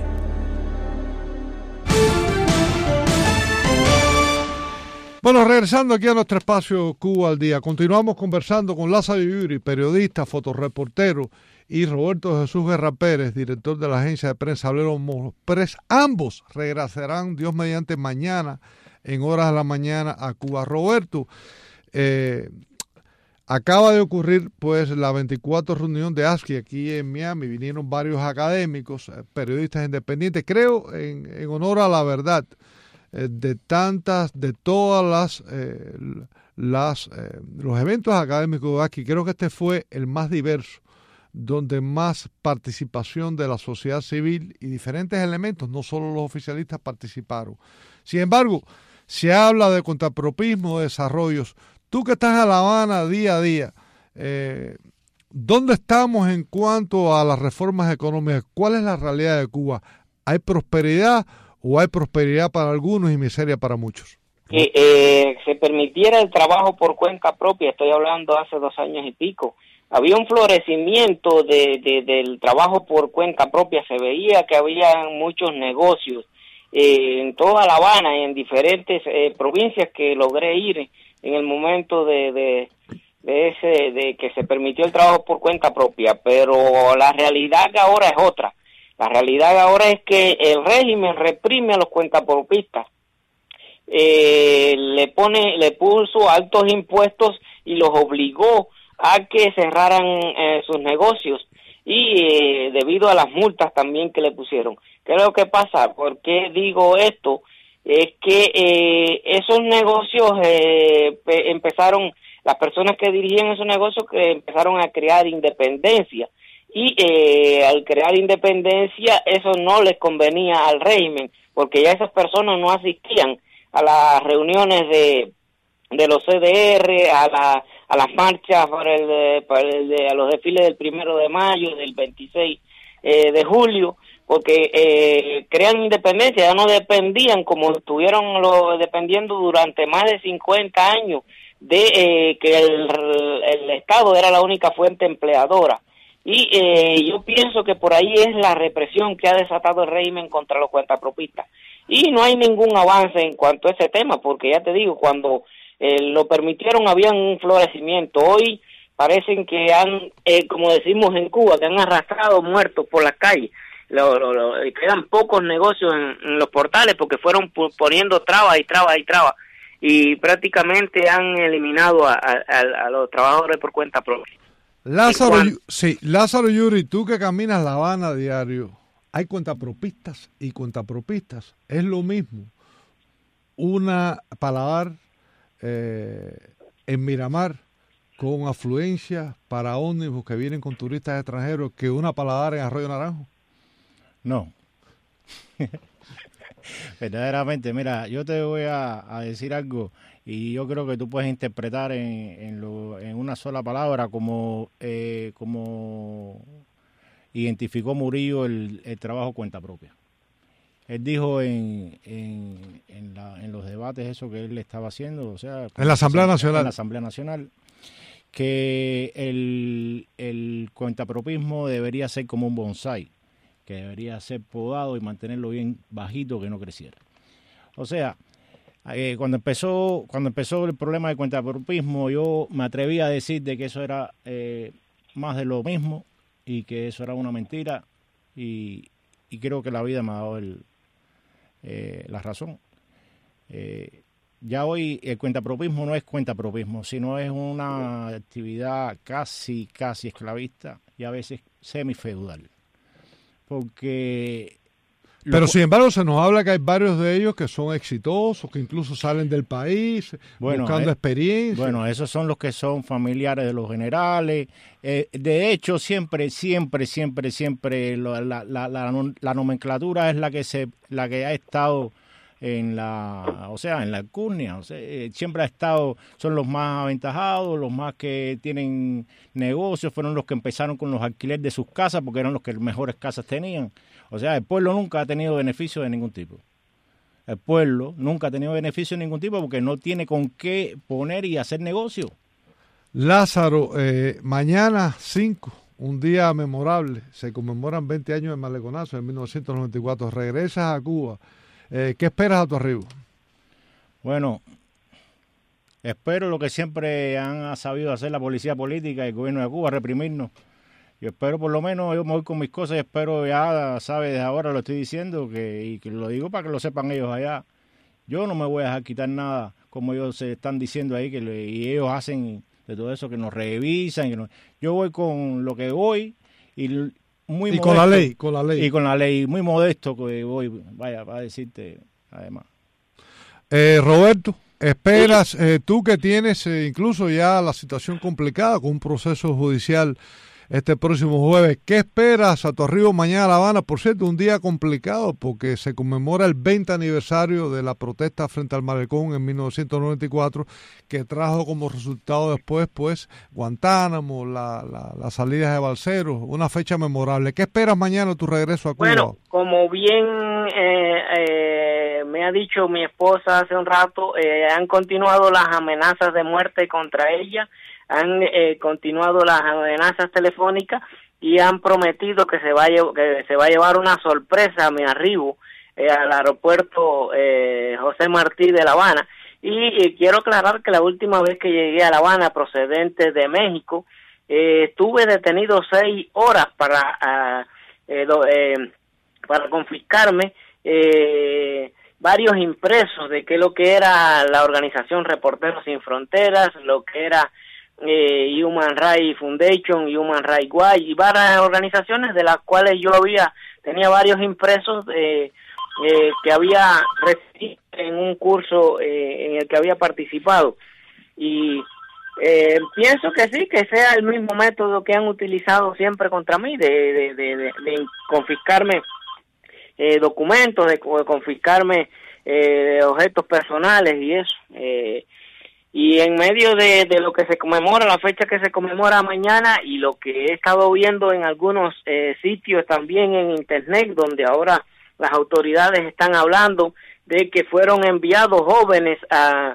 Bueno, regresando aquí a nuestro espacio Cuba al Día, continuamos conversando con Lázaro Yuri, periodista, fotoreportero, y Roberto Jesús Guerra Pérez, director de la agencia de prensa Hablero Press. Ambos regresarán, Dios mediante, mañana, en horas de la mañana, a Cuba. Roberto, eh, acaba de ocurrir pues la veinticuatro reunión de A S C I aquí en Miami. Vinieron varios académicos, eh, periodistas independientes, creo en, en honor a la verdad, eh, de tantas, de todas las, eh, las eh, los eventos académicos de A S C I. Creo que este fue el más diverso, donde más participación de la sociedad civil y diferentes elementos, no solo los oficialistas, participaron. Sin embargo, se habla de contrapropismo, de desarrollos. Tú que estás en La Habana día a día, eh, ¿dónde estamos en cuanto a las reformas económicas? ¿Cuál es la realidad de Cuba? ¿Hay prosperidad o hay prosperidad para algunos y miseria para muchos? Que eh, se permitiera el trabajo por cuenta propia, estoy hablando hace dos años y pico. Había un florecimiento de, de, del trabajo por cuenta propia, se veía que había muchos negocios eh, en toda La Habana y en diferentes eh, provincias que logré ir en el momento de, de, de ese de que se permitió el trabajo por cuenta propia, pero la realidad ahora es otra. La realidad ahora es que el régimen reprime a los cuentapropistas, eh, le pone, le puso altos impuestos y los obligó a que cerraran eh, sus negocios y eh, debido a las multas también que le pusieron. ¿Qué es lo que pasa? ¿Por qué digo esto? Es que eh, esos negocios eh, empezaron, las personas que dirigían esos negocios que empezaron a crear independencia y eh, al crear independencia eso no les convenía al régimen porque ya esas personas no asistían a las reuniones de de los C D R, a la a las marchas para el, para el a los desfiles del primero de mayo, del veintiséis eh, de julio, porque eh, crean independencia, ya no dependían como estuvieron lo, dependiendo durante más de cincuenta años de eh, que el, el Estado era la única fuente empleadora. Y eh, yo pienso que por ahí es la represión que ha desatado el régimen contra los cuentapropistas. Y no hay ningún avance en cuanto a ese tema, porque ya te digo, cuando eh, lo permitieron había un florecimiento. Hoy parecen que han, eh, como decimos en Cuba, que han arrastrado muertos por las calles. Lo, lo, lo, quedan pocos negocios en, en los portales porque fueron poniendo trabas y trabas y trabas. Y prácticamente han eliminado a, a, a los trabajadores por cuenta propia. Lázaro, sí, Lázaro Yuri, tú que caminas La Habana a diario, hay cuentapropistas y cuentapropistas, es lo mismo. Una paladar, eh, en Miramar con afluencia para ómnibus que vienen con turistas extranjeros que una paladar en Arroyo Naranjo? No. Verdaderamente, mira, yo te voy a, a decir algo y yo creo que tú puedes interpretar en, en, lo, en una sola palabra como, eh, como identificó Murillo el, el trabajo cuenta propia. Él dijo en, en, en, la, en los debates eso que él estaba haciendo, o sea, en la Asamblea Nacional, en la Asamblea Nacional, que el, el cuentapropismo debería ser como un bonsái, que debería ser podado y mantenerlo bien bajito, que no creciera. O sea, eh, cuando empezó cuando empezó el problema del cuentapropismo, yo me atreví a decir de que eso era eh, más de lo mismo y que eso era una mentira, y, y creo que la vida me ha dado el, eh, la razón. Eh, ya hoy el cuentapropismo no es cuentapropismo, sino es una actividad casi, casi esclavista y a veces semifeudal. Porque... Pero sin embargo se nos habla que hay varios de ellos que son exitosos, que incluso salen del país, bueno, buscando eh, experiencia. Bueno, esos son los que son familiares de los generales. Eh, de hecho, siempre, siempre, siempre, siempre la, la, la, la, la nomenclatura es la que se, la que ha estado en la, o sea, en la alcurnia. O sea, eh, siempre ha estado, son los más aventajados, los más que tienen negocios, fueron los que empezaron con los alquileres de sus casas porque eran los que mejores casas tenían. O sea, el pueblo nunca ha tenido beneficio de ningún tipo. El pueblo nunca ha tenido beneficio de ningún tipo porque no tiene con qué poner y hacer negocio. Lázaro, eh, mañana cinco, un día memorable, se conmemoran veinte años del Maleconazo en mil novecientos noventa y cuatro. Regresas a Cuba. Eh, ¿Qué esperas a tu arribo? Bueno, espero lo que siempre han sabido hacer la policía política y el gobierno de Cuba, reprimirnos. Yo espero por lo menos, yo me voy con mis cosas y espero ya, sabes, desde ahora lo estoy diciendo que, y que lo digo para que lo sepan ellos allá. Yo no me voy a dejar quitar nada, como ellos se están diciendo ahí, que le, y ellos hacen de todo eso, que nos revisan. Que nos, yo voy con lo que voy y muy y modesto. con la ley, con la ley. Y con la ley, muy modesto que voy, vaya, para decirte, además. Eh, Roberto, ¿esperas, eh, tú que tienes eh, incluso ya la situación complicada con un proceso judicial este próximo jueves, qué esperas a tu arribo mañana a La Habana? Por cierto, un día complicado porque se conmemora el veinte aniversario de la protesta frente al Malecón en mil novecientos noventa y cuatro, que trajo como resultado después, pues, Guantánamo, la, la, las salidas de balseros, una fecha memorable. ¿Qué esperas mañana tu regreso a Cuba? Bueno, como bien eh, eh, me ha dicho mi esposa hace un rato, eh, han continuado las amenazas de muerte contra ella, han eh, continuado las amenazas telefónicas y han prometido que se va a, lle- que se va a llevar una sorpresa a mi arribo eh, al aeropuerto eh, José Martí de La Habana. Y, y quiero aclarar que la última vez que llegué a La Habana procedente de México, eh, estuve detenido seis horas para, uh, eh, do, eh, para confiscarme eh, varios impresos de qué lo que era la organización Reporteros Sin Fronteras, lo que era Eh, Human Rights Foundation, Human Rights Watch y varias organizaciones de las cuales yo había tenía varios impresos eh, eh, que había recibido en un curso eh, en el que había participado, y eh, pienso que sí, que sea el mismo método que han utilizado siempre contra mí de, de, de, de, de confiscarme eh, documentos, de, de confiscarme eh, objetos personales y eso. eh, Y en medio de, de lo que se conmemora, la fecha que se conmemora mañana, y lo que he estado viendo en algunos eh, sitios también en internet, donde ahora las autoridades están hablando de que fueron enviados jóvenes a,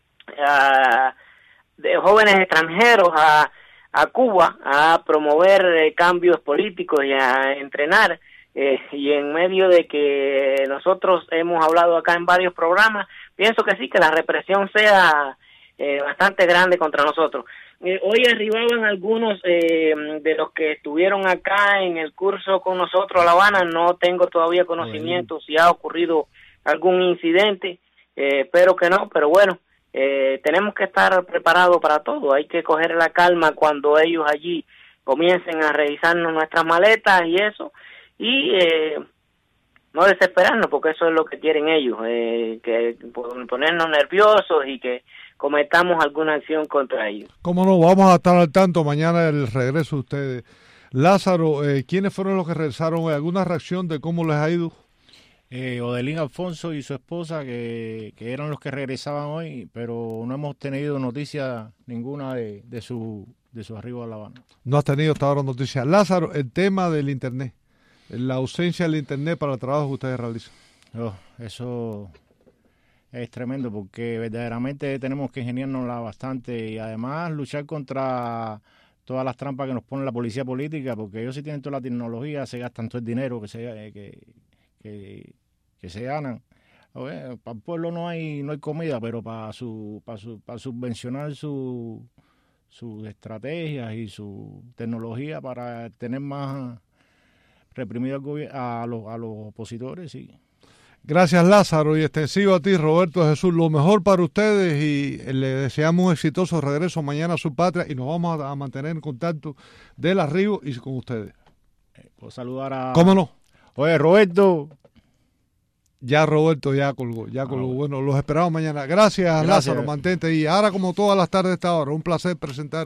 a de jóvenes extranjeros a, a Cuba a promover eh, cambios políticos y a entrenar. Eh, y en medio de que nosotros hemos hablado acá en varios programas, pienso que sí, que la represión sea Eh, bastante grande contra nosotros. Eh, hoy arribaban algunos eh, de los que estuvieron acá en el curso con nosotros a La Habana. No tengo todavía conocimiento bueno. si ha ocurrido algún incidente, eh, espero que no, pero bueno, eh, tenemos que estar preparados para todo. Hay que coger la calma cuando ellos allí comiencen a revisarnos nuestras maletas y eso, y eh, no desesperarnos, porque eso es lo que quieren ellos, eh, que ponernos nerviosos y que cometamos alguna acción contra ellos. Cómo no, vamos a estar al tanto mañana del regreso de ustedes. Lázaro, eh, ¿quiénes fueron los que regresaron hoy? ¿Alguna reacción de cómo les ha ido? Eh, Odelín Alfonso y su esposa, que, que eran los que regresaban hoy, pero no hemos tenido noticia ninguna de, de su de su arribo a La Habana. No has tenido hasta ahora noticias. Lázaro, el tema del Internet, la ausencia del Internet para el trabajo que ustedes realizan. Oh, eso es tremendo, porque verdaderamente tenemos que ingeniárnosla bastante y además luchar contra todas las trampas que nos pone la policía política, porque ellos sí tienen toda la tecnología, se gastan todo el dinero que se, que, que, que se ganan. Oye, para el pueblo no hay no hay comida, pero para su para, su, para subvencionar su sus estrategias y su tecnología para tener más reprimido al gobier- a los a los opositores, sí. Gracias, Lázaro, y extensivo a ti, Roberto Jesús. Lo mejor para ustedes y le deseamos un exitoso regreso mañana a su patria y nos vamos a, a mantener en contacto del arribo y con ustedes. Eh, puedo saludar a... ¿Cómo no? Oye, Roberto. Ya Roberto ya colgó, ya colgó. Ah, bueno, los esperamos mañana. Gracias, Gracias, Lázaro, mantente. Y ahora, como todas las tardes de esta hora, un placer presentar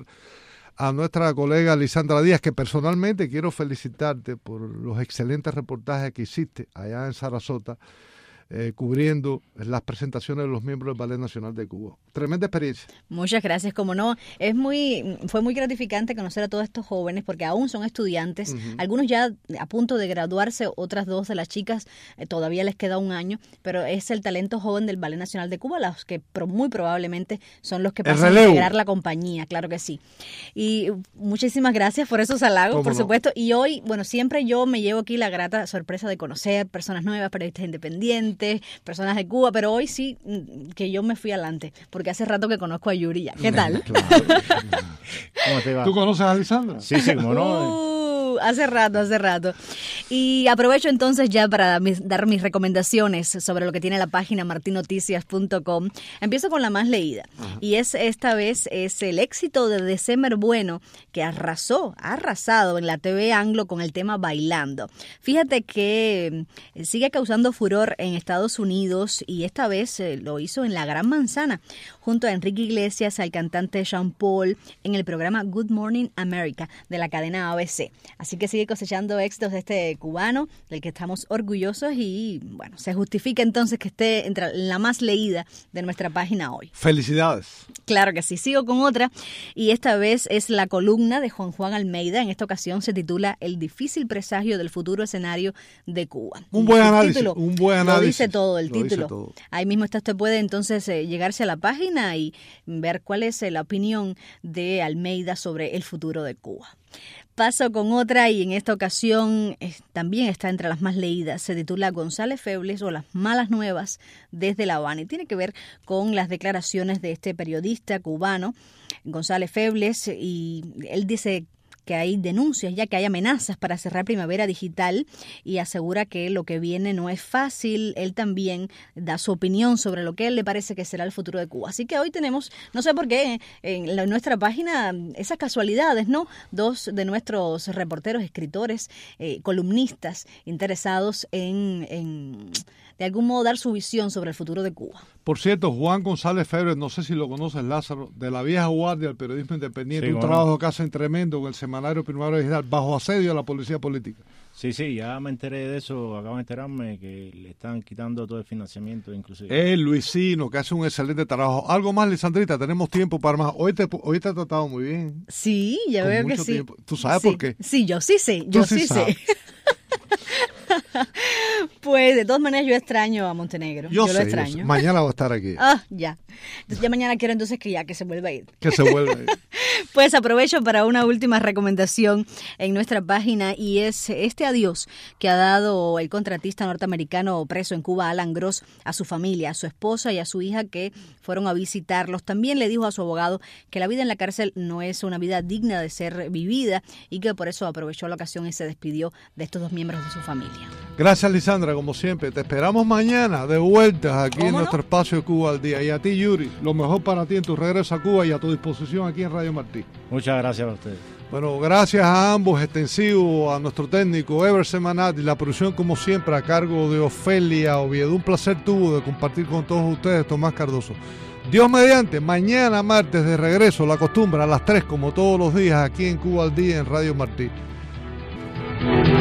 a nuestra colega Lisandra Díaz, que personalmente quiero felicitarte por los excelentes reportajes que hiciste allá en Sarasota, eh, cubriendo las presentaciones de los miembros del Ballet Nacional de Cuba. Tremenda experiencia. Muchas gracias, como no, es muy, fue muy gratificante conocer a todos estos jóvenes, porque aún son estudiantes, uh-huh. algunos ya a punto de graduarse, otras dos de las chicas eh, todavía les queda un año, pero es el talento joven del Ballet Nacional de Cuba, los que pro, muy probablemente son los que pasan a integrar la compañía, claro que sí. Y muchísimas gracias por esos halagos, por no? supuesto, y hoy, bueno, siempre yo me llevo aquí la grata sorpresa de conocer personas nuevas, periodistas independientes, personas de Cuba, pero hoy sí que yo me fui adelante, porque hace rato que conozco a Yuri. ¿Qué tal? Claro. ¿Cómo te va? ¿Tú conoces a Lisandra? Sí, sí, como no. Uh, hace rato, hace rato. Y aprovecho entonces ya para mis, dar mis recomendaciones sobre lo que tiene la página martin noticias punto com. Empiezo con la más leída. Ajá. Y es esta vez es el éxito de December Bueno, que arrasó, ha arrasado en la T V Anglo con el tema Bailando. Fíjate que sigue causando furor en Estados Unidos y esta vez eh, lo hizo en la Gran Manzana, junto a Enrique Iglesias, al cantante Sean Paul, en el programa Good Morning America de la cadena A B C. Así que sigue cosechando éxitos de este cubano, del que estamos orgullosos y, bueno, se justifica entonces que esté entre la más leída de nuestra página hoy. ¡Felicidades! Claro que sí. Sigo con otra y esta vez es la columna de Juan Juan Almeida. En esta ocasión se titula El difícil presagio del futuro escenario de Cuba. Un buen análisis, título, un buen análisis. Lo dice todo el lo título. Todo. Ahí mismo está, usted puede entonces eh, llegarse a la página y ver cuál es eh, la opinión de Almeida sobre el futuro de Cuba. Paso con otra y en esta ocasión eh, también está entre las más leídas. Se titula González Febles o las malas nuevas desde La Habana y tiene que ver con las declaraciones de este periodista cubano, González Febles, y él dice que hay denuncias, ya que hay amenazas para cerrar Primavera Digital y asegura que lo que viene no es fácil. Él también da su opinión sobre lo que él le parece que será el futuro de Cuba. Así que hoy tenemos, no sé por qué, en la, nuestra página, esas casualidades, ¿no? Dos de nuestros reporteros, escritores, eh, columnistas interesados en, en, de algún modo, dar su visión sobre el futuro de Cuba. Por cierto, Juan González Febles, no sé si lo conoces, Lázaro, de la vieja guardia del periodismo independiente, sí, un bueno. trabajo que hacen tremendo con el semanario Primavera Digital, bajo asedio de la policía política. Sí, sí, ya me enteré de eso, acabo de enterarme que le están quitando todo el financiamiento, inclusive. Es Luisino, que hace un excelente trabajo. Algo más, Lisandrita, tenemos tiempo para más. Hoy te, hoy te ha tratado muy bien. Sí, ya veo que sí. Tiempo. ¿Tú sabes sí, por qué? Sí, yo sí sé, yo sí, sí sé. Pues de todas maneras yo extraño a Montenegro. Yo, yo sé, lo extraño. Yo sé. Mañana va a estar aquí. Ah, ya. Entonces, ya mañana quiero entonces que ya que se vuelva a ir. Que se vuelva a ir. Pues aprovecho para una última recomendación en nuestra página y es este adiós que ha dado el contratista norteamericano preso en Cuba, Alan Gross, a su familia, a su esposa y a su hija que fueron a visitarlos. También le dijo a su abogado que la vida en la cárcel no es una vida digna de ser vivida y que por eso aprovechó la ocasión y se despidió de estos dos miembros de su familia. Gracias, Lisandra, como siempre. Te esperamos mañana de vuelta aquí en no? nuestro espacio de Cuba al Día. Y a ti, Yuri, lo mejor para ti en tu regreso a Cuba y a tu disposición aquí en Radio Martí. Muchas gracias a ustedes. Bueno, gracias a ambos, extensivo a nuestro técnico Ever Semanat y la producción como siempre a cargo de Ofelia Oviedo. Un placer tuvo de compartir con todos ustedes, Tomás Cardoso. Dios mediante, mañana martes de regreso, la costumbre a las tres como todos los días aquí en Cuba al Día en Radio Martí.